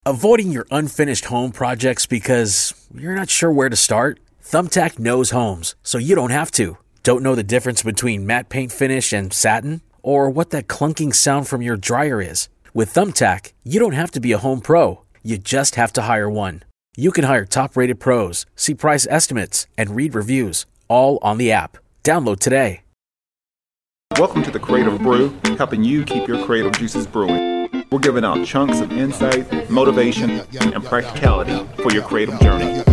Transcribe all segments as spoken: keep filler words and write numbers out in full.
Avoiding your unfinished home projects because you're not sure where to start? Thumbtack knows homes, so you don't have to. Don't know the difference between matte paint finish and satin? Or what that clunking sound from your dryer is? With Thumbtack, you don't have to be a home pro. You just have to hire one. You can hire top-rated pros, see price estimates, and read reviews, all on the app. Download today. Welcome to the Creative Brew, helping you keep your creative juices brewing. We're giving out chunks of insight, motivation, and practicality for your creative journey.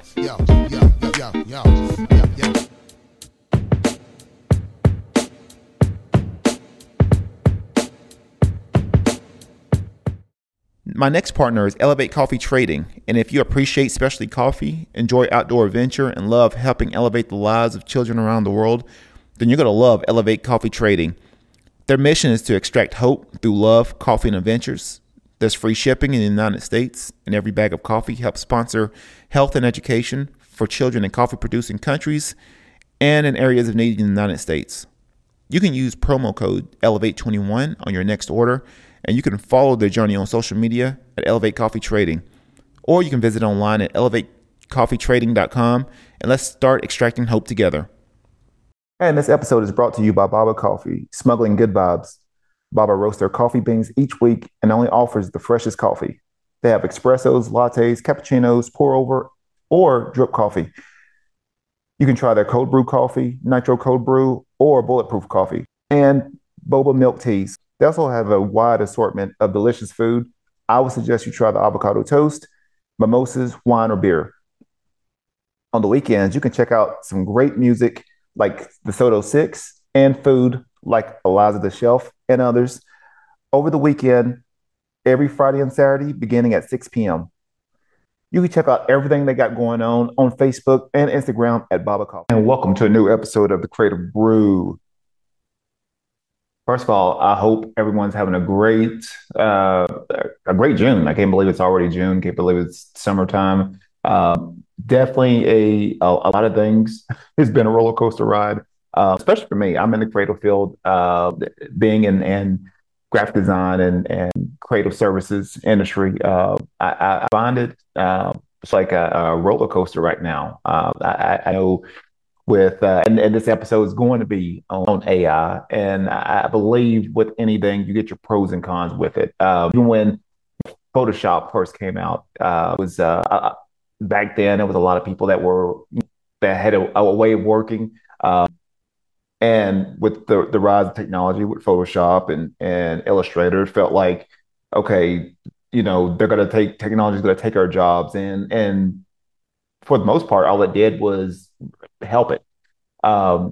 My next partner is Elevate Coffee Trading, and if you appreciate specialty coffee, enjoy outdoor adventure, and love helping elevate the lives of children around the world, then you're going to love Elevate Coffee Trading. Their mission is to extract hope through love, coffee, and adventures. There's free shipping in the United States, and every bag of coffee helps sponsor health and education for children in coffee-producing countries and in areas of need in the United States. You can use promo code elevate twenty-one on your next order, and you can follow their journey on social media at Elevate Coffee Trading. Or you can visit online at elevate coffee trading dot com, and let's start extracting hope together. And this episode is brought to you by Baba Coffee, smuggling good vibes. Baba roasts their coffee beans each week and only offers the freshest coffee. They have espressos, lattes, cappuccinos, pour over, or drip coffee. You can try their cold brew coffee, nitro cold brew, or bulletproof coffee, and boba milk teas. They also have a wide assortment of delicious food. I would suggest you try the avocado toast, mimosas, wine, or beer. On the weekends, you can check out some great music like the Soto Six, and food like Eliza the Shelf and others over the weekend, every Friday and Saturday, beginning at six p.m. You can check out everything they got going on on Facebook and Instagram at Baba Coffee. And welcome to a new episode of the Creative Brew. First of all, I hope everyone's having a great, uh, a great June. I can't believe it's already June. Can't believe it's summertime. Um, definitely a, a a lot of things. It's been a roller coaster ride, uh, especially for me. I'm in the creative field, uh, being in, in graphic design and, and creative services industry. Uh, I, I find it uh, it's like a, a roller coaster right now. Uh, I, I know with uh, and, and this episode is going to be on A I, and I believe with anything you get your pros and cons with it. Uh, even when Photoshop first came out, uh, it was uh, back then, there was a lot of people that were that had a, a way of working, um, and with the the rise of technology with Photoshop and and Illustrator, it felt like, okay, you know, they're going to take technology is going to take our jobs, and and for the most part, all it did was help it. Um,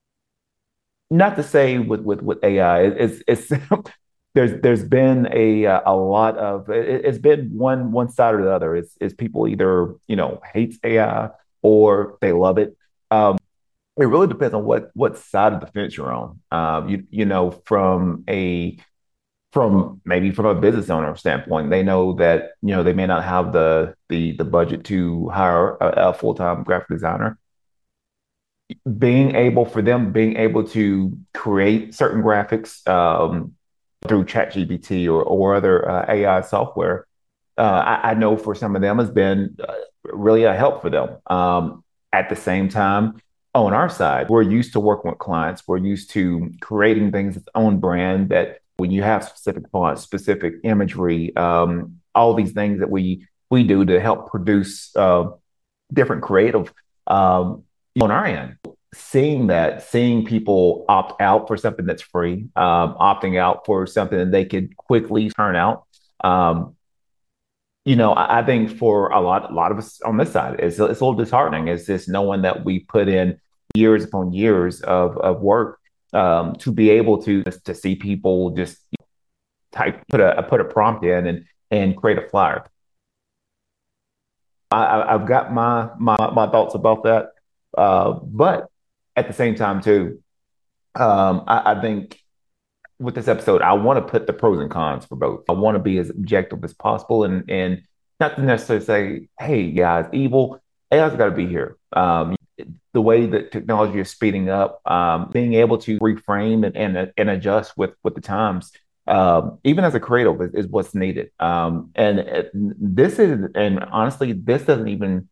not to say with with with A I, it, it's it's there's there's been a a lot of it, it's been one one side or the other. It's it's people either, you know, hates A I or they love it. Um, it really depends on what what side of the fence you're on. Um, you you know, from a from maybe from a business owner standpoint, they know that, you know, they may not have the the the budget to hire a, a full-time graphic designer. Being able for them being able to create certain graphics, um, through ChatGPT or or other uh, A I software, uh, I, I know for some of them has been uh, really a help for them. Um, at the same time, on our side, we're used to working with clients. We're used to creating things its own brand. That when you have specific fonts, specific imagery, um, all these things that we we do to help produce uh, different creative um, on our end. Seeing that, seeing people opt out for something that's free, um, opting out for something that they could quickly turn out. Um, you know, I, I think for a lot, a lot of us on this side, it's, it's a little disheartening. It's just knowing that we put in years upon years of of work, um, to be able to to see people just type put a put a prompt in and and create a flyer. I, I- I've got my my my thoughts about that, uh, but at the same time too, um, I, I think with this episode, I want to put the pros and cons for both. I want to be as objective as possible, and and not to necessarily say, hey, yeah, it's evil. A I's got to be here. Um, the way that technology is speeding up, um, being able to reframe and and, and adjust with with the times, um, even as a creative, is, is what's needed. Um, and it, this is, and honestly, this doesn't even,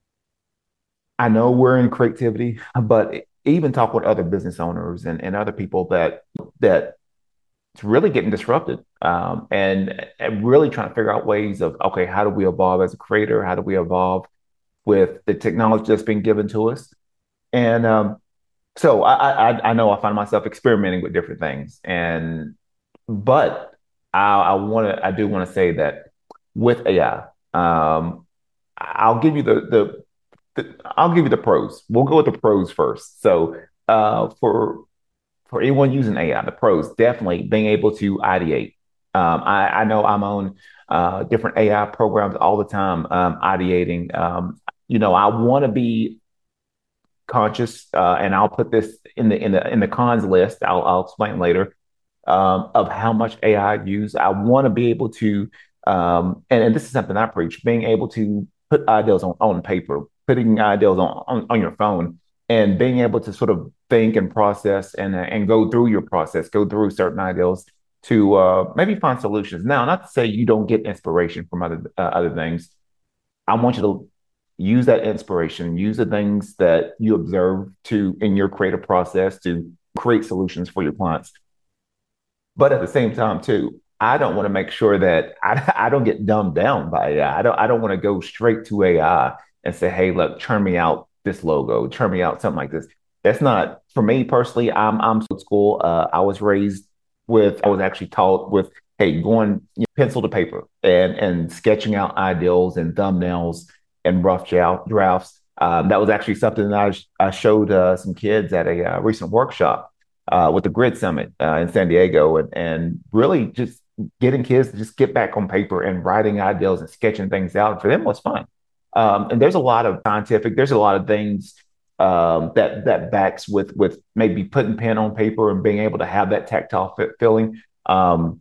I know we're in creativity, but even talk with other business owners and, and other people that, that it's really getting disrupted. Um, and, and really trying to figure out ways of, okay, how do we evolve as a creator? How do we evolve with the technology that's being given to us? And um, so I, I, I know I find myself experimenting with different things. And, but I, I want to, I do want to say that with A I, um, I'll give you the, the, the, I'll give you the pros. We'll go with the pros first. So uh, for for anyone using A I, the pros definitely being able to ideate. Um, I, I know I'm on uh, different A I programs all the time, um, ideating. Um, you know, I want to be conscious, uh, and I'll put this in the in the in the cons list. I'll I'll explain later um, of how much A I I use. I want to be able to, um, and, and this is something I preach, being able to put ideas on, on paper, putting ideas on, on, on your phone, and being able to sort of think and process and, uh, and go through your process, go through certain ideas to uh, maybe find solutions. Now, not to say you don't get inspiration from other, uh, other things. I want you to use that inspiration, use the things that you observe to in your creative process to create solutions for your clients. But at the same time, too, I don't want to make sure that I, I don't get dumbed down by A I. I I don't I don't want to go straight to A I and say, hey, look, turn me out this logo, turn me out something like this. That's not for me personally. I'm I'm old school. Uh, I was raised with, I was actually taught with, hey, going you know, pencil to paper and and sketching out ideals and thumbnails and rough drafts. Um, that was actually something that I, I showed uh, some kids at a uh, recent workshop uh, with the Grid Summit uh, in San Diego, and, and really just getting kids to just get back on paper and writing ideals and sketching things out. For them was fun. Um, and there's a lot of scientific, there's a lot of things um, that that backs with with maybe putting pen on paper and being able to have that tactile feeling. Um,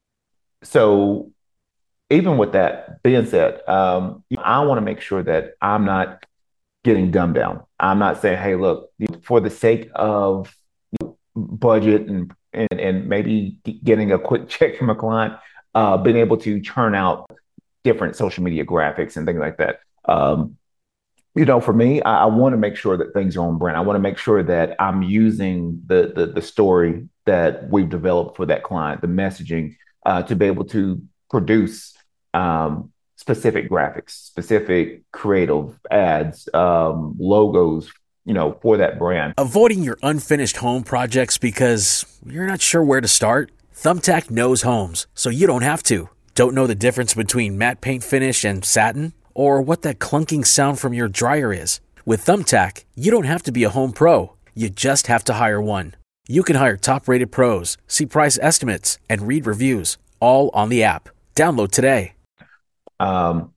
so even with that being said, um, I want to make sure that I'm not getting dumbed down. I'm not saying, hey, look, for the sake of budget and and, and maybe getting a quick check from a client, uh, being able to churn out different social media graphics and things like that. Um, you know, for me, I, I want to make sure that things are on brand. I want to make sure that I'm using the, the the story that we've developed for that client, the messaging, uh, to be able to produce um, specific graphics, specific creative ads, um, logos, you know, for that brand. Avoiding your unfinished home projects because you're not sure where to start? Thumbtack knows homes, so you don't have to. Don't know the difference between matte paint finish and satin? Or what that clunking sound from your dryer is? With Thumbtack, you don't have to be a home pro. You just have to hire one. You can hire top-rated pros, see price estimates, and read reviews, all on the app. Download today. Um,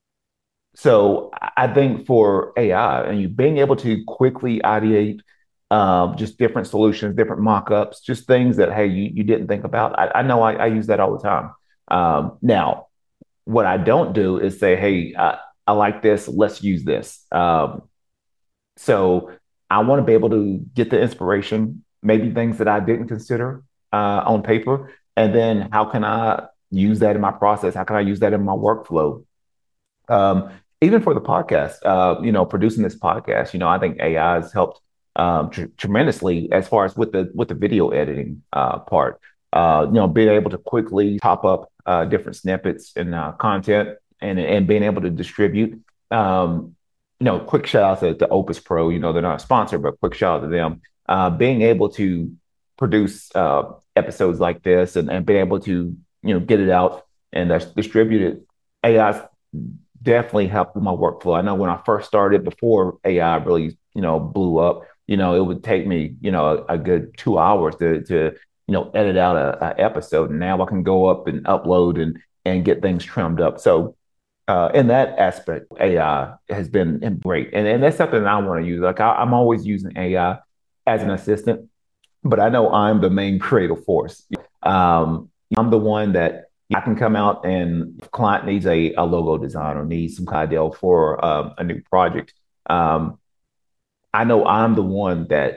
so I think for A I and you being able to quickly ideate um, just different solutions, different mock-ups, just things that, hey, you, you didn't think about. I, I know I, I use that all the time. Um, now, what I don't do is say, hey, I, I like this, let's use this. Um, so I want to be able to get the inspiration, maybe things that I didn't consider uh, on paper. And then how can I use that in my process? How can I use that in my workflow? Um, even for the podcast, uh, you know, producing this podcast, you know, I think A I has helped um, tr- tremendously as far as with the with the video editing uh, part. Uh, you know, being able to quickly top up uh, different snippets and uh, content, and and being able to distribute. Um, you know, quick shout out to, to Opus Pro. You know, they're not a sponsor, but quick shout out to them. Uh, being able to produce uh, episodes like this and, and being able to you know get it out and uh, distribute it. A I definitely helped with my workflow. I know when I first started, before A I really you know blew up, you know, it would take me you know a, a good two hours to to you know, edit out a, a episode. And now I can go up and upload and and get things trimmed up. So uh, in that aspect, A I has been great. And, and that's something that I want to use. Like I, I'm always using A I as an assistant, but I know I'm the main creative force. Um, I'm the one that I can come out and if a client needs a, a logo design or needs some kind of deal for um, a new project. Um, I know I'm the one that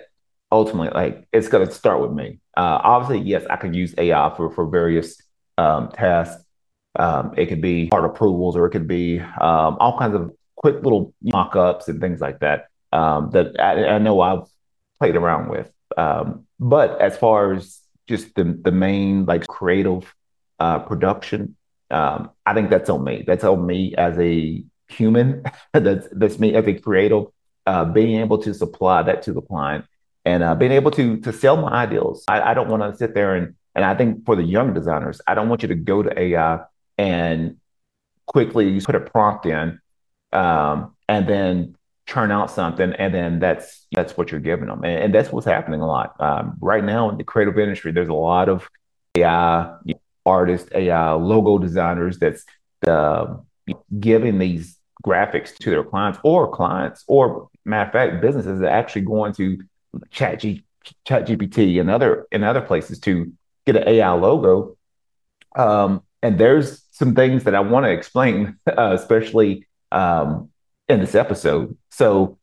ultimately, like it's going to start with me. Uh, obviously, yes, I can use A I for for various um, tasks. Um, it could be art approvals, or it could be um, all kinds of quick little mock-ups and things like that um, that I, I know I've played around with. Um, but as far as just the the main like creative uh, production, um, I think that's on me. That's on me as a human. that's that's me as a creative, uh, being able to supply that to the client and uh, being able to to sell my ideals. I, I don't want to sit there and and I think for the young designers, I don't want you to go to A I and quickly put a prompt in um, and then churn out something, and then that's that's what you're giving them, and, and that's what's happening a lot um, right now in the creative industry. There's a lot of A I artists, A I logo designers that's uh, giving these graphics to their clients, or clients, or matter of fact, businesses are actually going to Chat G, Chat G P T and other and other places to get an A I logo. Um, and there's some things that I want to explain, uh, especially um, in this episode. So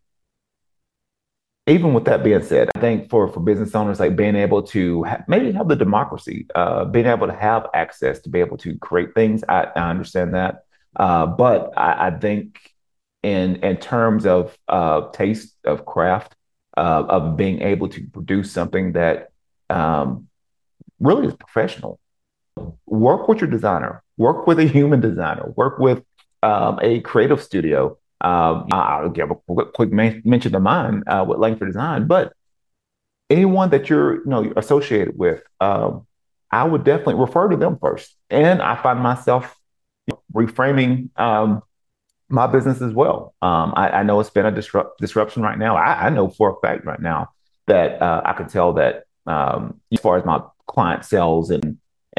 even with that being said, I think for for business owners, like being able to ha- maybe have the democracy, uh, being able to have access to be able to create things, I, I understand that. Uh, but I, I think in in terms of uh, taste of craft, uh, of being able to produce something that um, really is professional, work with your designer, work with a human designer, work with um, a creative studio. Um, I'll give a quick, quick men- mention of mine uh, with Langford Design, but anyone that you're you know associated with, um, I would definitely refer to them first. And I find myself reframing um, my business as well. Um, I, I know it's been a disrupt, disruption right now. I, I know for a fact right now that uh, I can tell that um, as far as my client sales and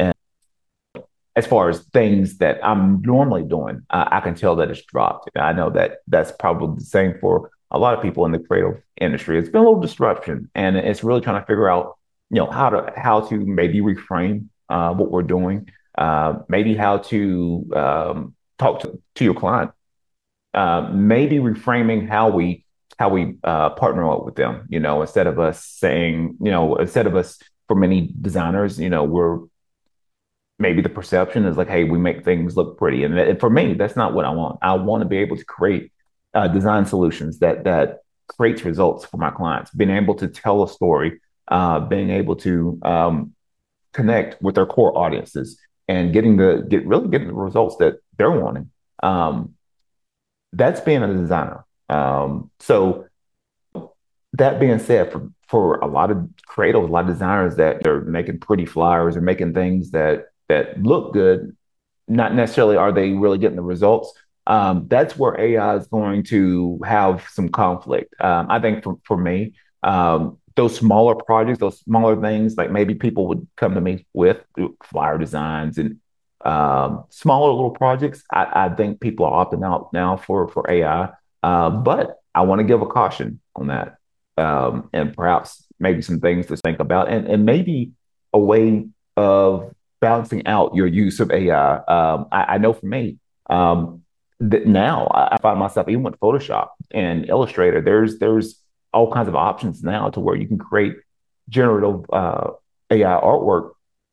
as far as things that I'm normally doing, uh, I can tell that it's dropped. And I know that that's probably the same for a lot of people in the creative industry. It's been a little disruption, and it's really trying to figure out, you know, how to how to maybe reframe uh, what we're doing, uh, maybe how to um, talk to, to your client, uh, maybe reframing how we how we uh, partner up with them. You know, instead of us saying, you know, instead of us for many designers, you know, we're maybe the perception is like, hey, we make things look pretty. And, and for me, that's not what I want. I want to be able to create uh, design solutions that that creates results for my clients, being able to tell a story, uh, being able to um, connect with their core audiences and getting the get really getting the results that they're wanting. Um, that's being a designer. Um, so that being said, for for a lot of creatives, a lot of designers that are making pretty flyers or making things that that look good, not necessarily are they really getting the results. Um, that's where A I is going to have some conflict. Um, I think for, for me, um, those smaller projects, those smaller things, like maybe people would come to me with flyer designs and um, smaller little projects. I, I think people are opting out now for for A I, uh, but I want to give a caution on that, um, and perhaps maybe some things to think about, and and maybe a way of balancing out your use of A I. Um, I, I know for me, um, that now I, I find myself even with Photoshop and Illustrator, there's there's all kinds of options now to where you can create generative uh, A I artwork.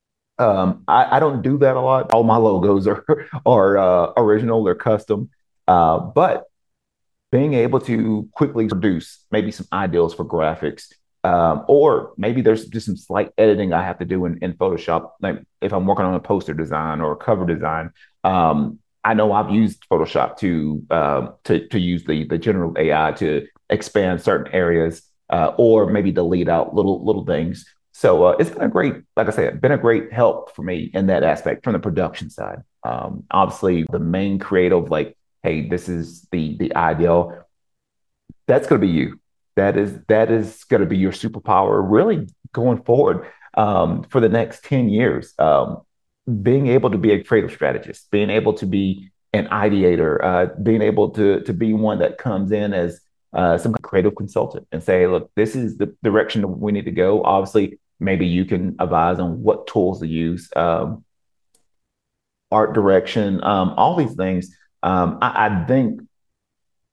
Um, I, I don't do that a lot. All my logos are are uh, original, they're custom, uh, but being able to quickly produce maybe some ideals for graphics, um, or maybe there's just some slight editing I have to do in, in Photoshop. Like if I'm working on a poster design or a cover design, um, I know I've used Photoshop to uh, to to use the the general A I to expand certain areas, uh, or maybe delete out little little things. So uh, it's been a great, like I said, been a great help for me in that aspect from the production side. Um, obviously, the main creative, like, hey, this is the the ideal. That's going to be you. That is that is going to be your superpower, really going forward um, for the next ten years. Um, being able to be a creative strategist, being able to be an ideator, uh, being able to to be one that comes in as uh, some creative consultant and say, look, this is the direction that we need to go. Obviously, maybe you can advise on what tools to use, um, art direction, um, all these things. Um, I, I think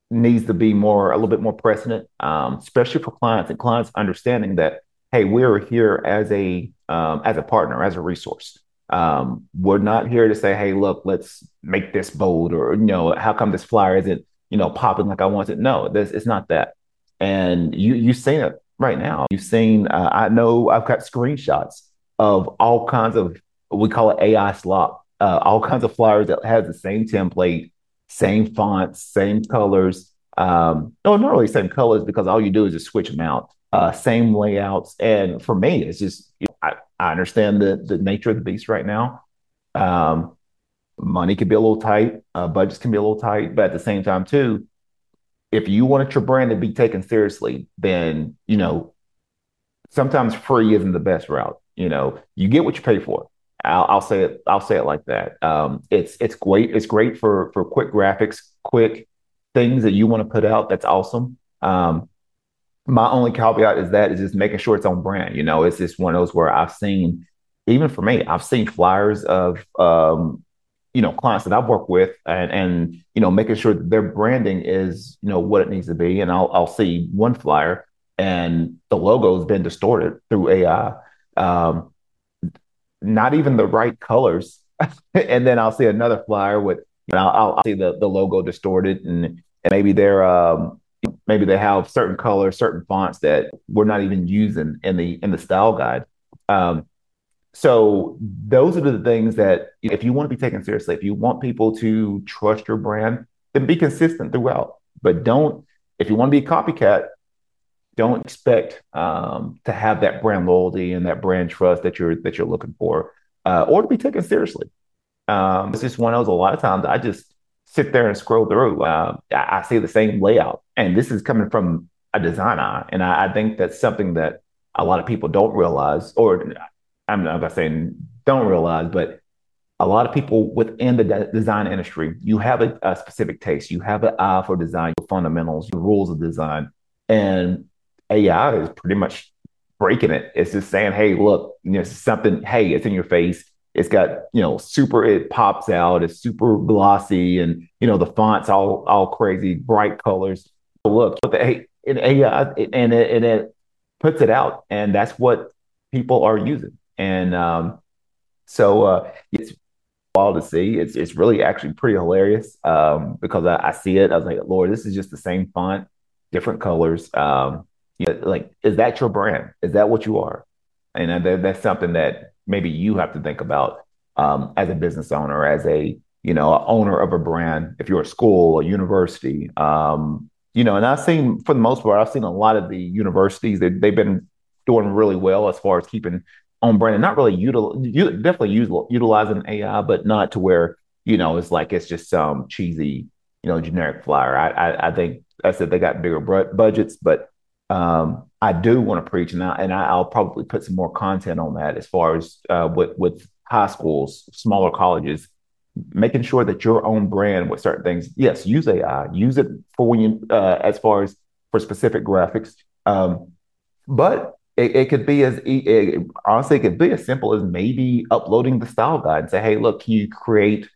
needs to be more, a little bit more precedent, um, especially for clients and clients understanding that, hey, we're here as a um, as a partner, as a resource. Um, we're not here to say, hey, look, let's make this bold, or you know, how come this flyer isn't, you know, popping like I want it? No, this it's not that. And you you've seen it right now. You've seen. Uh, I know I've got screenshots of all kinds of, we call it A I slop, uh, all kinds of flyers that has the same template, same fonts, same colors. Um, no, not really same colors, because all you do is just switch them out. Uh, same layouts, and for me, it's just, you know, I, I understand the the nature of the beast right now. Um, Money can be a little tight, uh, budgets can be a little tight, but at the same time, too, if you want your brand to be taken seriously, then you know sometimes free isn't the best route. You know, you get what you pay for. I'll, I'll say it. I'll say it like that. Um, it's it's great. It's great for for quick graphics, quick things that you want to put out. That's awesome. Um, my only caveat is that is just making sure it's on brand. You know, it's just one of those where I've seen, even for me, I've seen flyers of um, you know, clients that I've worked with, and and you know, making sure that their branding is, you know, what it needs to be. And I'll I'll see one flyer and the logo's been distorted through A I. Um, Not even the right colors. And then I'll see another flyer with, and I'll, I'll see the, the logo distorted, and, and maybe they're um, maybe they have certain colors, certain fonts that we're not even using in the in the style guide. Um, so those are the things that, if you want to be taken seriously, if you want people to trust your brand, then be consistent throughout. But don't, if you want to be a copycat, don't expect um, to have that brand loyalty and that brand trust that you're that you're looking for, uh, or to be taken seriously. Um, it's just one of those. A lot of times, I just sit there and scroll through. Uh, I, I see the same layout, and this is coming from a design eye, and I, I think that's something that a lot of people don't realize, or I'm not gonna say don't realize, but a lot of people within the de- design industry, you have a, a specific taste, you have an eye for design, fundamentals, the rules of design, and A I is pretty much breaking it. It's just saying, hey, look, you know, it's something, hey, it's in your face. It's got, you know, super, it pops out, it's super glossy, and you know, the font's all all crazy, bright colors. But look, but the, hey, in A I, and it, and it puts it out, and that's what people are using. And um, so uh, it's wild to see. It's it's really actually pretty hilarious, um, because I, I see it. I was like, Lord, this is just the same font, different colors. Um, you know, like, is that your brand? Is that what you are? And uh, that, that's something that maybe you have to think about, um, as a business owner, as a, you know, a owner of a brand. If you're a school, a university, um, you know, and I've seen, for the most part, I've seen a lot of the universities that they've been doing really well as far as keeping on brand, and not really util, you definitely use, utilizing A I, but not to where, you know, it's like it's just some cheesy, you know, generic flyer. I I, I think I said they got bigger budgets, but um, I do want to preach, and I, and I'll probably put some more content on that as far as uh, with with high schools, smaller colleges, making sure that your own brand with certain things. Yes, use A I, use it for when you, uh, as far as for specific graphics, um, but it, it could be as e- it, honestly, it could be as simple as maybe uploading the style guide and say, hey, look, can you create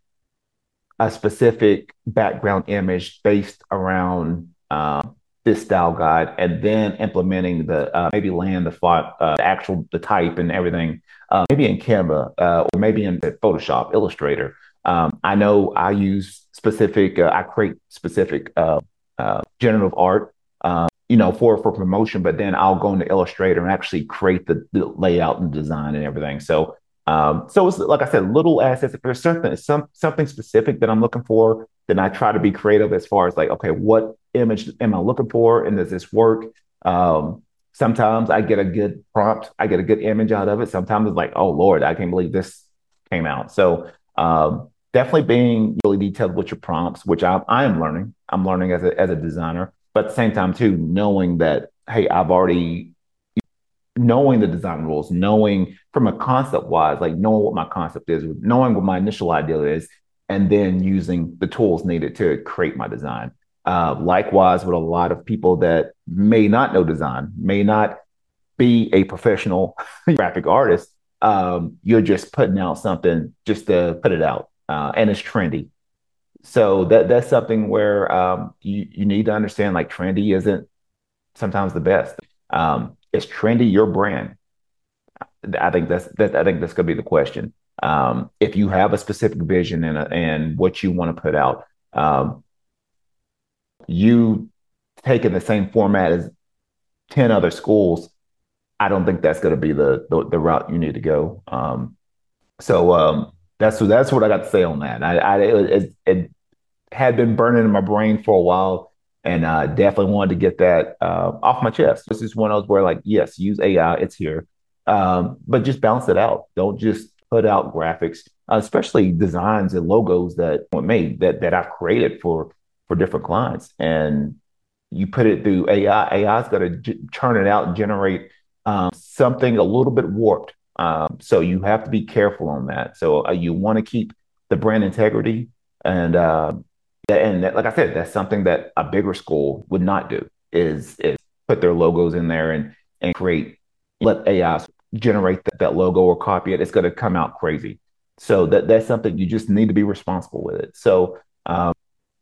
a specific background image based around um, this style guide, and then implementing the uh, maybe land the font, uh, the actual the type and everything, uh, maybe in Canva, uh, or maybe in Photoshop, Illustrator. Um, I know I use specific, uh, I create specific uh, uh, generative art, uh, you know, for for promotion, but then I'll go into Illustrator and actually create the, the layout and design and everything. So um, so it's like I said, little assets. If there's something, some something specific that I'm looking for, then I try to be creative as far as like, okay, what image am I looking for, and does this work? Um, sometimes I get a good prompt, I get a good image out of it. Sometimes it's like, oh Lord, I can't believe this came out. So um, definitely being really detailed with your prompts, which I, I am learning. I'm learning as a as a designer, but at the same time too, knowing that, hey, I've already knowing the design rules, knowing from a concept wise, like knowing what my concept is, knowing what my initial idea is, and then using the tools needed to create my design. Uh, likewise, with a lot of people that may not know design, may not be a professional graphic artist, um, you're just putting out something just to put it out, uh, and it's trendy. So that that's something where um, you you need to understand like trendy isn't sometimes the best. Um, is trendy your brand? I think that's that. I think that's going to be the question. Um, if you have a specific vision and a, and what you want to put out, um, you taking the same format as ten other schools, I don't think that's going to be the, the the route you need to go. Um, so um, that's that's what I got to say on that. I, I it, it had been burning in my brain for a while, and uh, definitely wanted to get that uh, off my chest. This is one of those where, like, yes, use A I, it's here, um, but just balance it out. Don't just put out graphics, uh, especially designs and logos that were made that that I've created for for different clients, and you put it through A I. A I is going to g- churn it out and generate um, something a little bit warped. Um, so you have to be careful on that. So uh, you want to keep the brand integrity and uh, and that, like I said, that's something that a bigger school would not do is is put their logos in there and and create let A I generate that, that logo or copy it. It's going to come out crazy. So that that's something you just need to be responsible with it. So um,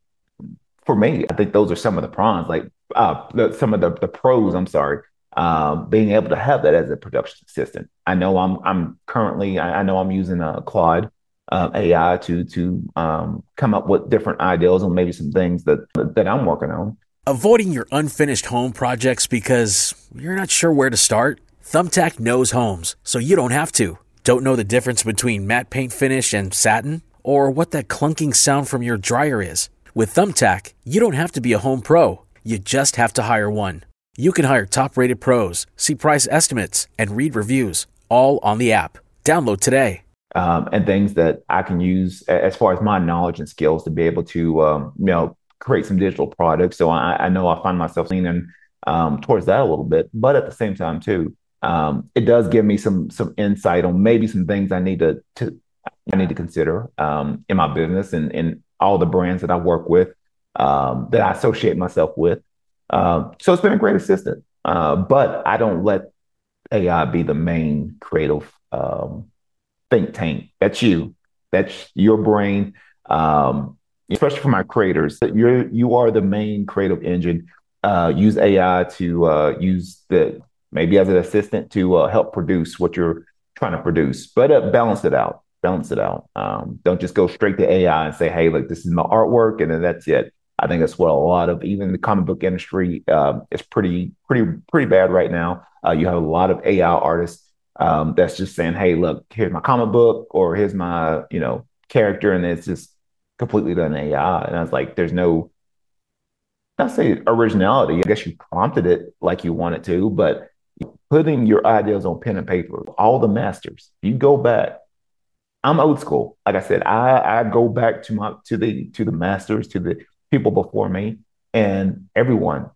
for me, I think those are some of the pros, like uh, the, some of the the pros. I'm sorry, um, being able to have that as a production assistant. I know I'm I'm currently I, I know I'm using a Claude um, A I to to um, come up with different ideas and maybe some things that that I'm working on. Avoiding your unfinished home projects because you're not sure where to start? Thumbtack knows homes, so you don't have to. Don't know the difference between matte paint finish and satin? Or what that clunking sound from your dryer is? With Thumbtack, you don't have to be a home pro. You just have to hire one. You can hire top-rated pros, see price estimates, and read reviews, all on the app. Download today. Um, and things that I can use as far as my knowledge and skills to be able to, um, you know, create some digital products. So I, I know I find myself leaning um, towards that a little bit, but at the same time too, um, it does give me some some insight on maybe some things I need to to I need to consider um, in my business and in all the brands that I work with um, that I associate myself with. Um, so it's been a great assistant, uh, but I don't let A I be the main creative um, think tank. That's you. That's your brain. Um, especially for my creators, you're you are the main creative engine. Uh, use A I to uh, use the maybe as an assistant to uh, help produce what you're trying to produce, but uh, balance it out. Balance it out. Um, don't just go straight to A I and say, "Hey, look, this is my artwork," and then that's it. I think that's what a lot of even the comic book industry um, is pretty, pretty, pretty bad right now. Uh, you have a lot of A I artists um, that's just saying, "Hey, look, here's my comic book, or here's my, you know, character," and it's just completely done A I. And I was like, "There's no, not say originality. I guess you prompted it like you wanted to, but putting your ideas on pen and paper, all the masters. You go back. I'm old school. Like I said, I I go back to my to the to the masters, to the people before me, and everyone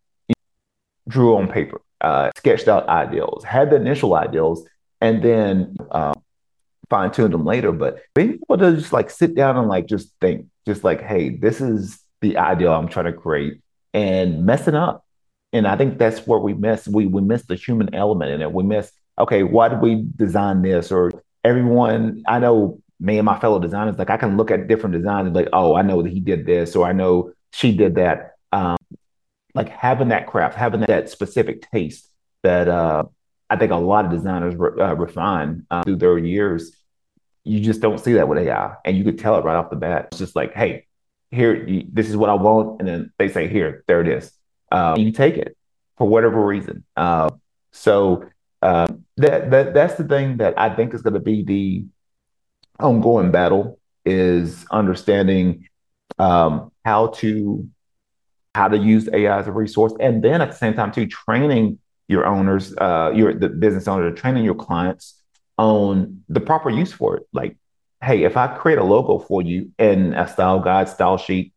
drew on paper, uh, sketched out ideals, had the initial ideals, and then uh, fine tuned them later. But being able to just like sit down and like just think, just like, hey, this is the ideal I'm trying to create, and messing up. And I think that's where we miss. We we miss the human element in it. We miss, okay, why did we design this? Or everyone, I know me and my fellow designers, like I can look at different designs and be like, oh, I know that he did this, or I know she did that. Um, like having that craft, having that specific taste that uh, I think a lot of designers re- uh, refine uh, through their years. You just don't see that with A I, and you could tell it right off the bat. It's just like, hey, here, you, this is what I want, and then they say, here, there it is. Um, you take it for whatever reason. Uh, so uh, that that that's the thing that I think is going to be the ongoing battle is understanding um, how to how to use A I as a resource, and then at the same time too training your owners, uh, your the business owner, training your clients on the proper use for it. Like, hey, if I create a logo for you in a style guide, style sheet,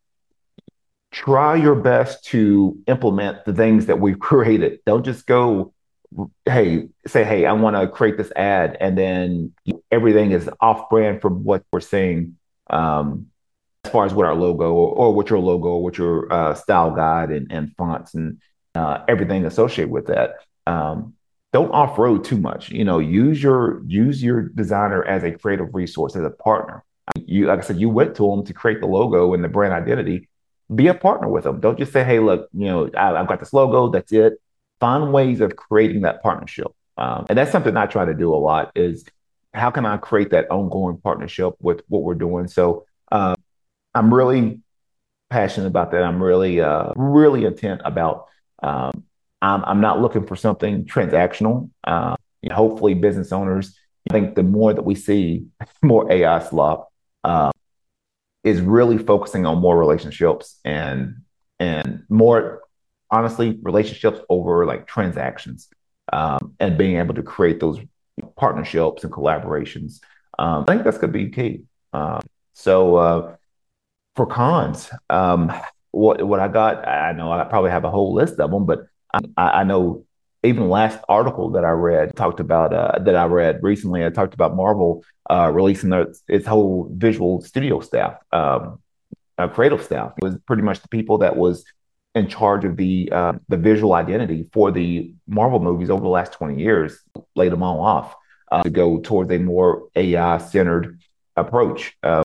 try your best to implement the things that we've created. Don't just go, hey, say, hey, I want to create this ad, and then everything is off brand from what we're saying. Um, as far as what our logo or, or what your logo or what your uh, style guide and, and fonts and uh, everything associated with that. Um, don't off-road too much. You know, use your use your designer as a creative resource, as a partner. You, like I said, you went to them to create the logo and the brand identity. Be a partner with them. Don't just say, "Hey, look, you know, I, I've got this logo. That's it." Find ways of creating that partnership, um, and that's something I try to do a lot. Is how can I create that ongoing partnership with what we're doing? So uh, I'm really passionate about that. I'm really, uh, really intent about. Um, I'm, I'm not looking for something transactional. Uh, you know, hopefully, business owners. I think the more that we see more A I slop, uh, is really focusing on more relationships and and more honestly relationships over like transactions, um, and being able to create those partnerships and collaborations. Um, I think that's going to be key. Um, so uh, for cons, um, what what I got, I know I probably have a whole list of them, but I, I know even the last article that I read talked about uh, that I read recently. I talked about Marvel uh, releasing their, its whole visual studio staff, um, uh, creative staff. It was pretty much the people that was in charge of the uh, the visual identity for the Marvel movies over the last twenty years. Laid them all off uh, to go towards a more A I centered approach. Uh,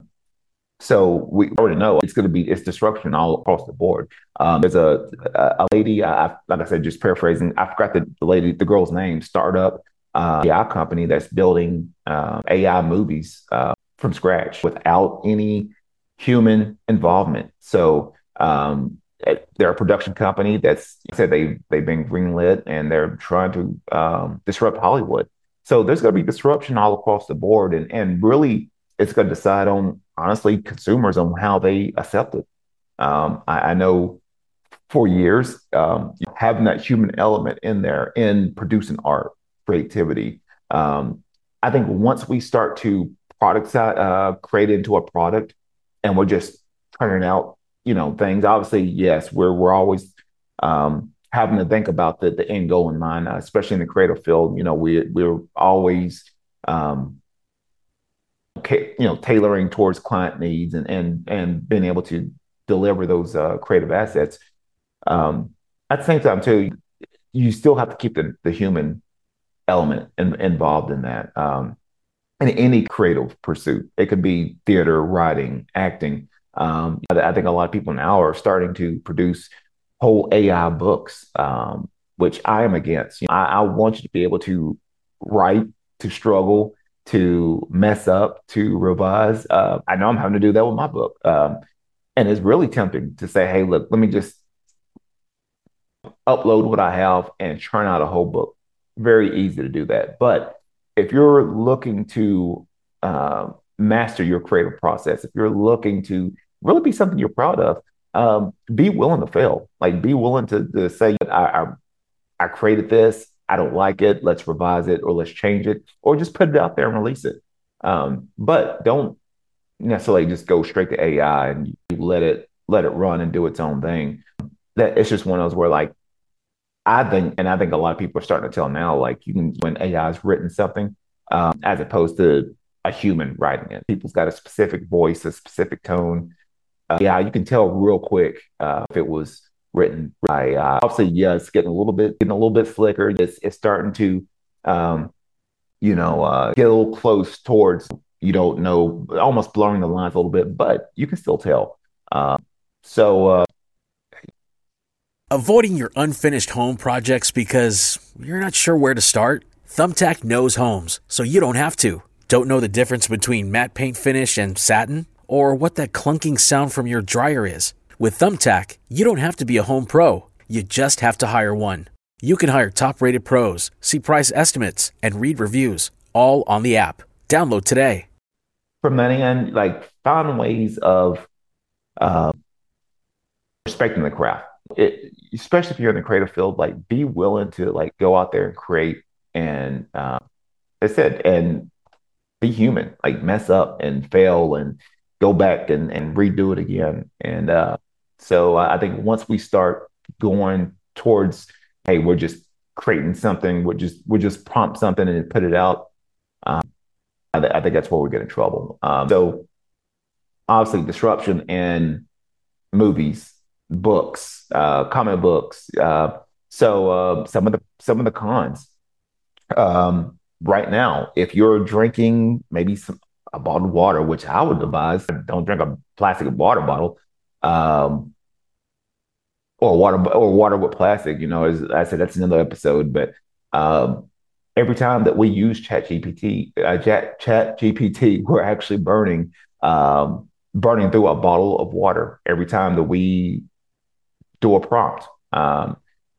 so we already know it's going to be it's disruption all across the board. Um, there's a a lady, I, like I said, just paraphrasing. I forgot the, the lady, the girl's name. Startup uh, A I company that's building uh, A I movies uh, from scratch without any human involvement. So um, they're a production company that's like I said they they've been greenlit and they're trying to um, disrupt Hollywood. So there's going to be disruption all across the board, and and really it's going to decide on honestly consumers on how they accept it. Um, I, I know for years um, having that human element in there in producing art, creativity. Um, I think once we start to product uh, create into a product, and we're just turning out, you know, things. Obviously, yes, we're we're always um, having to think about the the end goal in mind, uh, especially in the creative field. You know, we we're always um, you know, tailoring towards client needs and and and being able to deliver those uh, creative assets. Um, at the same time, too, you still have to keep the the human element in, involved in that. Um, in any creative pursuit, it could be theater, writing, acting. Um, I think a lot of people now are starting to produce whole A I books, um, which I am against. You know, I, I want you to be able to write, to struggle, to mess up, to revise. Uh, I know I'm having to do that with my book. Um, and it's really tempting to say, hey, look, let me just upload what I have and churn out a whole book. Very easy to do that. But if you're looking to uh, master your creative process, if you're looking to really be something you're proud of, um, be willing to fail. Like be willing to, to say, I, I, I created this. I don't like it. Let's revise it or let's change it or just put it out there and release it. Um, but don't necessarily just go straight to A I and you let it let it run and do its own thing. That it's just one of those where like I think, and I think a lot of people are starting to tell now, like you can when A I has written something, um, as opposed to a human writing it. People's got a specific voice, a specific tone. Uh, yeah, you can tell real quick uh, if it was written by. Uh, obviously, yeah, it's getting a little bit, getting a little bit slicker. It's it's starting to, um, you know, uh, get a little close towards. You don't know, almost blurring the lines a little bit, but you can still tell. Uh, so. Uh, Avoiding your unfinished home projects because you're not sure where to start? Thumbtack knows homes, so you don't have to. Don't know the difference between matte paint finish and satin? Or what that clunking sound from your dryer is? With Thumbtack, you don't have to be a home pro. You just have to hire one. You can hire top-rated pros, see price estimates, and read reviews, all on the app. Download today. From that end, like, find ways of uh, respecting the craft. It, especially if you're in the creative field, like be willing to like go out there and create and uh, as I said, and be human, like mess up and fail and go back and, and redo it again. And uh, so I think once we start going towards, hey, we're just creating something, we're just we're just prompt something and put it out. Um, I, th- I think that's where we get in trouble. Um, so obviously disruption in movies, books, uh, comic books. Uh, so uh, some of the some of the cons. Um, right now, if you're drinking maybe some a bottled water, which I would advise don't drink a plastic water bottle, um, or water or water with plastic. You know, as I said, that's another episode. But um, every time that we use ChatGPT, uh, Chat ChatGPT, we're actually burning um, burning through a bottle of water every time that we do a prompt. Um,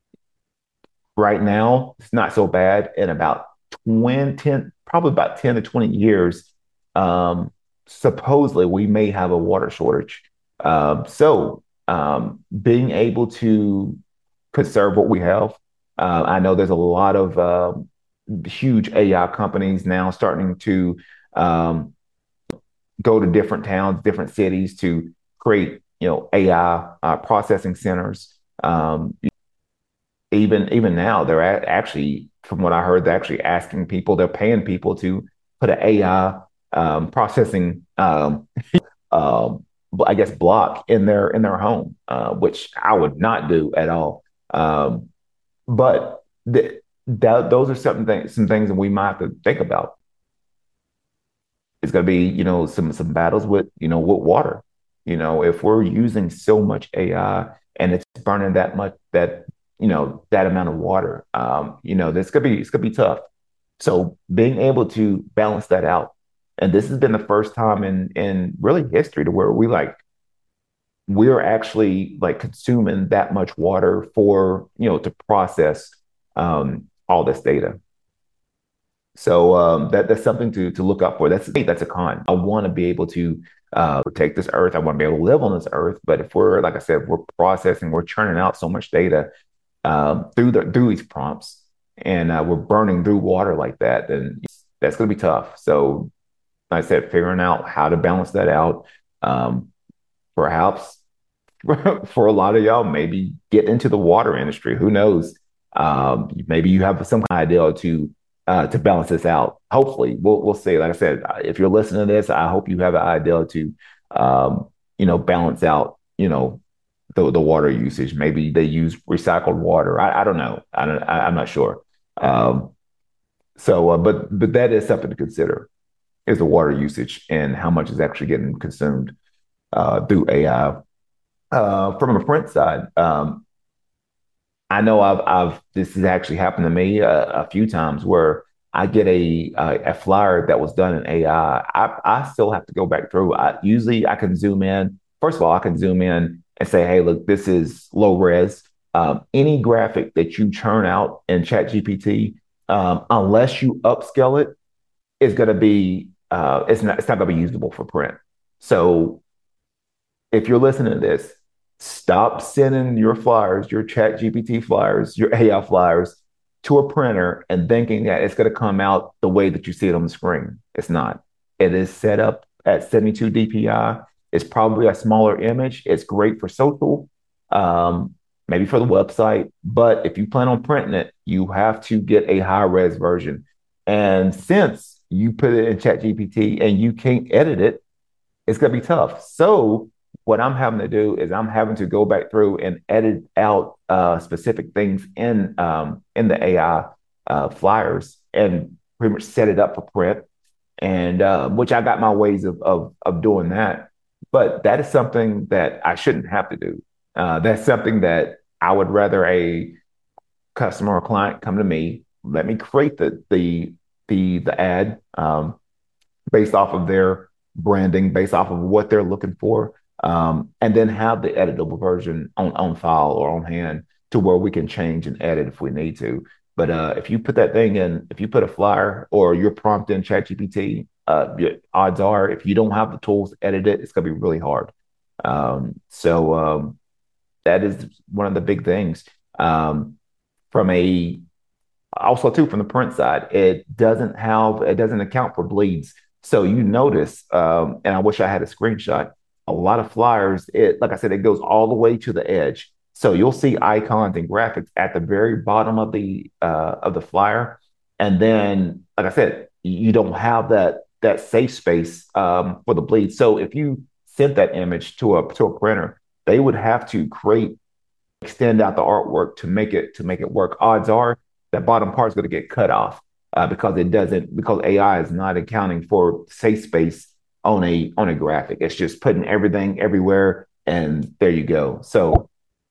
right now, it's not so bad. In about twenty, ten, probably about ten to twenty years, um, supposedly we may have a water shortage. Um, so um, being able to conserve what we have, uh, I know there's a lot of uh, huge A I companies now starting to um, go to different towns, different cities to create, you know, A I uh, processing centers. Um, even even now, they're a- actually, from what I heard, they're actually asking people, they're paying people to put an A I um, processing, um, um, I guess, block in their in their home, uh, which I would not do at all. Um, but th- that, those are some things, some things that we might have to think about. It's going to be, you know, some some battles with, you know, with water. You know, if we're using so much A I and it's burning that much, that, you know, that amount of water, um, you know, this could be it's gonna be tough. So being able to balance that out, and this has been the first time in in really history to where we like we're actually like consuming that much water for, you know, to process um, all this data. So um, that that's something to to look out for. That's that's a con. I want to be able to uh, protect this earth. I want to be able to live on this earth. But if we're, like I said, we're processing, we're churning out so much data um, through the through these prompts, and uh, we're burning through water like that, then that's going to be tough. So, like I said, figuring out how to balance that out. Um, perhaps for a lot of y'all, maybe get into the water industry. Who knows? Um, maybe you have some idea to uh, to balance this out. Hopefully, we'll we'll see. Like I said, if you're listening to this, I hope you have an idea to um, you know, balance out, you know, the the water usage. Maybe they use recycled water. I, I don't know. I don't. I, I'm not sure. Um, so, uh, but but that is something to consider, is the water usage and how much is actually getting consumed uh, through A I. Uh, from a print side, um, I know I've, I've, this has actually happened to me a, a few times where I get a, a, a flyer that was done in A I. I, I, I still have to go back through. I, usually I can zoom in. First of all, I can zoom in and say, hey, look, this is low res. Um, any graphic that you churn out in ChatGPT, um, unless you upscale it, is going to be, uh, it's not, it's not going to be usable for print. So if you're listening to this, stop sending your flyers, your ChatGPT flyers, your A I flyers to a printer and thinking that it's going to come out the way that you see it on the screen. It's not. It is set up at seventy-two D P I. It's probably a smaller image. It's great for social, um, maybe for the website. But if you plan on printing it, you have to get a high res version. And since you put it in ChatGPT and you can't edit it, it's going to be tough. So what I'm having to do is I'm having to go back through and edit out uh, specific things in um, in the A I uh, flyers and pretty much set it up for print. And uh, which I got my ways of, of of doing that. But that is something that I shouldn't have to do. Uh, that's something that I would rather a customer or client come to me, let me create the the the the ad um, based off of their branding, based off of what they're looking for, um, and then have the editable version on, on file or on hand to where we can change and edit if we need to. But uh, if you put that thing in, if you put a flyer or your prompt in ChatGPT, uh, odds are if you don't have the tools to edit it, it's going to be really hard. Um, so um, that is one of the big things. Um, from a also too from the print side, it doesn't have it doesn't account for bleeds. So you notice, um, and I wish I had a screenshot. A lot of flyers, it like I said, it goes all the way to the edge. So you'll see icons and graphics at the very bottom of the uh, of the flyer, and then, like I said, you don't have that that safe space um, for the bleed. So if you sent that image to a to a printer, they would have to create extend out the artwork to make it to make it work. Odds are that bottom part is going to get cut off. uh, because it doesn't because A I is not accounting for safe space on a on a graphic. It's just putting everything everywhere, and there you go. So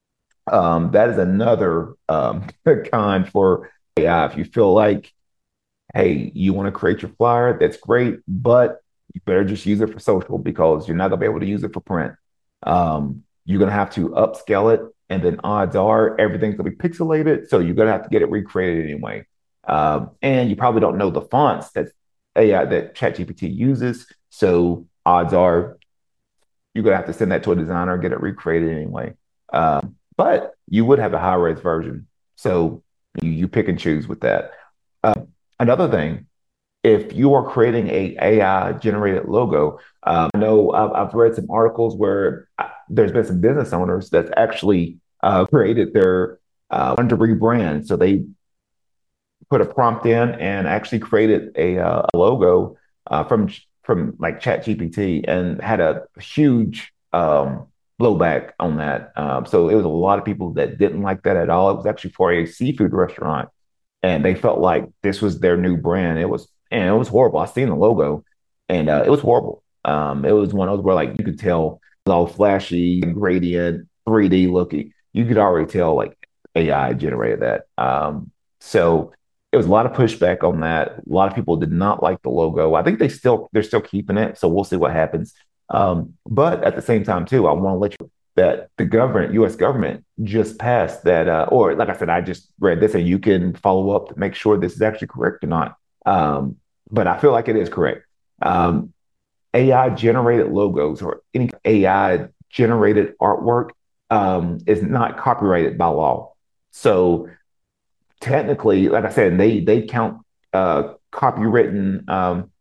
um, that is another um, con for A I. If you feel like, hey, you want to create your flyer, that's great, but you better just use it for social because you're not gonna be able to use it for print. Um, you're gonna have to upscale it, and then odds are everything's gonna be pixelated, so you're gonna have to get it recreated anyway. Um, and you probably don't know the fonts that A I that ChatGPT uses, so odds are you're gonna have to send that to a designer and get it recreated anyway. Um, but you would have a high res version, so you, you pick and choose with that. Uh, Another thing, if you are creating a AI generated logo, um, I know I've, I've read some articles where uh, there's been some business owners that's actually uh, created their uh, wanted to rebrand, so they put a prompt in and actually created a, uh, a logo uh, from from like ChatGPT and had a huge um, blowback on that. Um, so it was a lot of people that didn't like that at all. It was actually for a seafood restaurant, and they felt like this was their new brand. It was and it was horrible. I seen the logo, and uh, it was horrible. Um, it was one of those where like you could tell it was all flashy, gradient, three D looking. You could already tell like A I generated that. Um, so it was a lot of pushback on that. A lot of people did not like the logo. I think they still they're still keeping it, so we'll see what happens. Um, but at the same time, too, I want to let you know that the government, U S government, just passed that, uh, or like I said, I just read this, and you can follow up to make sure this is actually correct or not. Um, but I feel like it is correct. Um, A I generated logos or any A I generated artwork um, is not copyrighted by law. So technically, like I said, they they count uh, copywritten um,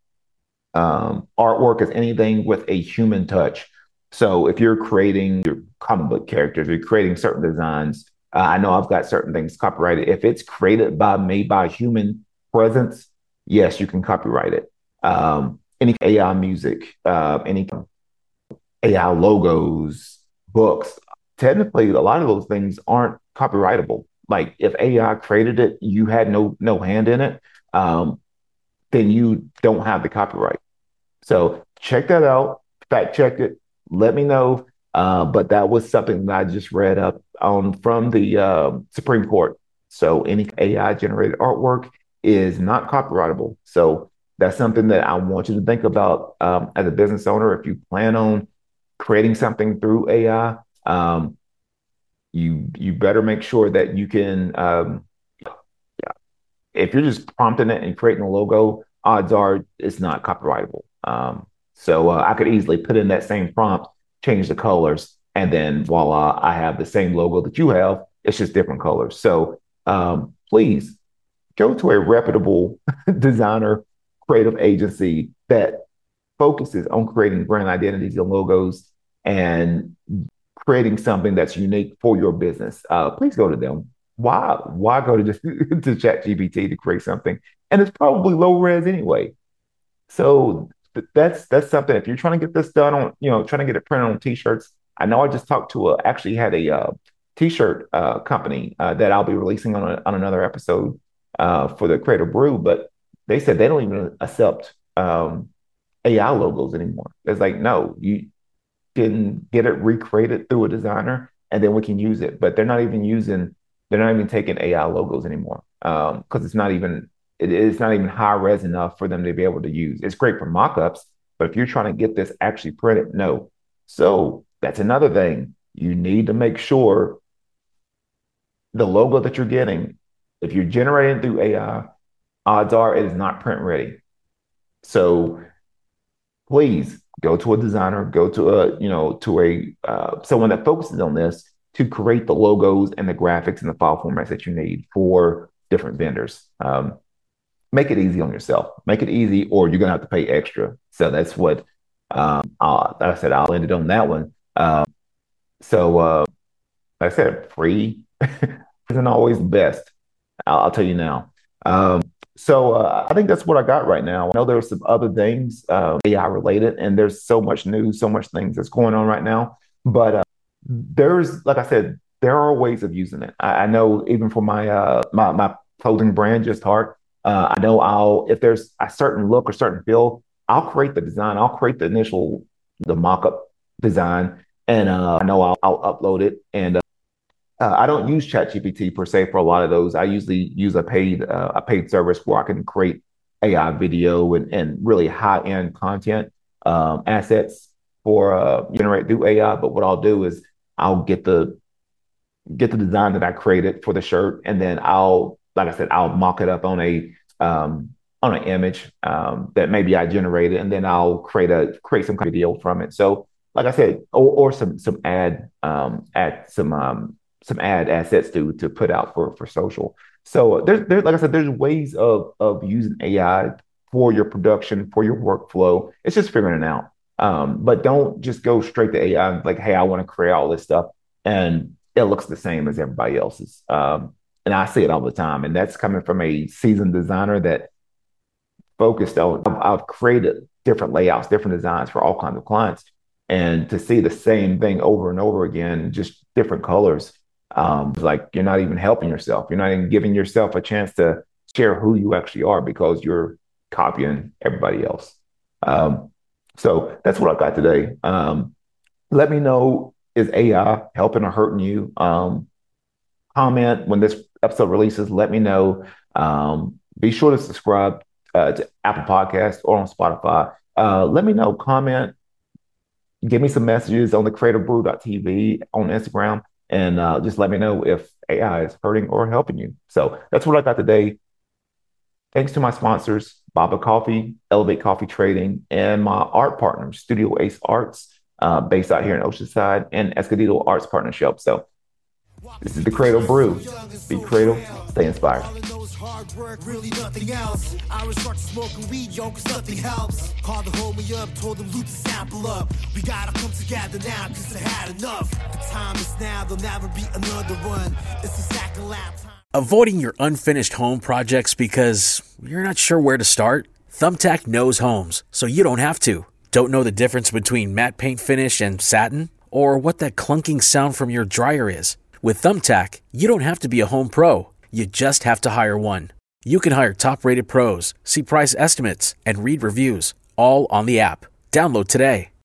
um, artwork as anything with a human touch. So if you're creating your comic book characters, you're creating certain designs. Uh, I know I've got certain things copyrighted. If it's created by made by human presence, yes, you can copyright it. Um, any A I music, uh, any A I logos, books. Technically, a lot of those things aren't copyrightable. Like if A I created it, you had no no hand in it, um, then you don't have the copyright. So check that out, fact check it, let me know. Uh, but that was something that I just read up on from the uh, Supreme Court. So any A I generated artwork is not copyrightable. So that's something that I want you to think about um, as a business owner. If you plan on creating something through A I, um, you you better make sure that you can. Um, if you're just prompting it and creating a logo, odds are it's not copyrightable. Um, so uh, I could easily put in that same prompt, change the colors, and then voila, I have the same logo that you have. It's just different colors. So um, please go to a reputable designer, creative agency that focuses on creating brand identities and logos and creating something that's unique for your business. Uh, please go to them. Why? Why go to just to ChatGPT to create something? And it's probably low res anyway. So th- that's that's something. If you're trying to get this done on, you know, trying to get it printed on t-shirts. I know I just talked to a actually had a uh, t-shirt uh, company uh, that I'll be releasing on a, on another episode uh, for the Creative Brew, but they said they don't even accept um, A I logos anymore. It's like, no, you can get it recreated through a designer and then we can use it. But they're not even using, they're not even taking A I logos anymore because um, it's not even, it is not even high res enough for them to be able to use. It's great for mock-ups, but if you're trying to get this actually printed, no. So that's another thing. You need to make sure the logo that you're getting, if you're generating through A I, odds are it is not print ready. So please go to a designer, go to a, you know, to a uh, someone that focuses on this to create the logos and the graphics and the file formats that you need for different vendors. Um, make it easy on yourself. Make it easy, or you're gonna have to pay extra. So that's what um, uh, like I said. I'll end it on that one. Um, so uh, like I said, free isn't always the best. I'll, I'll tell you now. Um, so uh, I think that's what I got right now. I know there's some other things uh, A I related, and there's so much news, so much things that's going on right now. But uh, there's, like I said, there are ways of using it. I, I know even for my uh, my my clothing brand, Just Heart, Uh, I know I'll, if there's a certain look or certain feel, I'll create the design. I'll create the initial, the mock-up design, and uh, I know I'll, I'll upload it. And uh, uh, I don't use ChatGPT per se for a lot of those. I usually use a paid uh, a paid service where I can create A I video and, and really high-end content um, assets for uh, generate through A I. But what I'll do is I'll get the get the design that I created for the shirt, and then I'll, like I said, I'll mock it up on a um, on an image um, that maybe I generated, and then I'll create a create some kind of video from it. So, like I said, or, or some some ad um, ad some um, some ad assets to to put out for for social. So there's there's like I said, there's ways of of using A I for your production, for your workflow. It's just figuring it out. Um, but don't just go straight to A I like, hey, I want to create all this stuff, and it looks the same as everybody else's. Um, and I see it all the time. And that's coming from a seasoned designer that focused on, I've, I've created different layouts, different designs for all kinds of clients. And to see the same thing over and over again, just different colors, um, like you're not even helping yourself. You're not even giving yourself a chance to share who you actually are because you're copying everybody else. Um, so that's what I got today. Um, let me know, is A I helping or hurting you? Um, comment when this episode releases. Let me know. Um, be sure to subscribe uh, to Apple Podcasts or on Spotify. Uh, let me know. Comment. Give me some messages on the creative brew dot t v on Instagram, and uh, just let me know if A I is hurting or helping you. So that's what I got today. Thanks to my sponsors, Baba Coffee, Elevate Coffee Trading, and my art partners, Studio Ace Arts, uh, based out here in Oceanside, and Escondido Arts Partnership. So this is the Creative Brew. Be creative, stay inspired. Hard work, really nothing else. I resort to smoking weed, yo, cause nothing helps. Called the homie up, told him loot the sample up. We gotta come together now, cause I had enough. The time is now, there'll never be another one. It's the second lap time. Avoiding your unfinished home projects because you're not sure where to start? Thumbtack knows homes, so you don't have to. Don't know the difference between matte paint finish and satin? Or what that clunking sound from your dryer is? With Thumbtack, you don't have to be a home pro. You just have to hire one. You can hire top-rated pros, see price estimates, and read reviews, all on the app. Download today.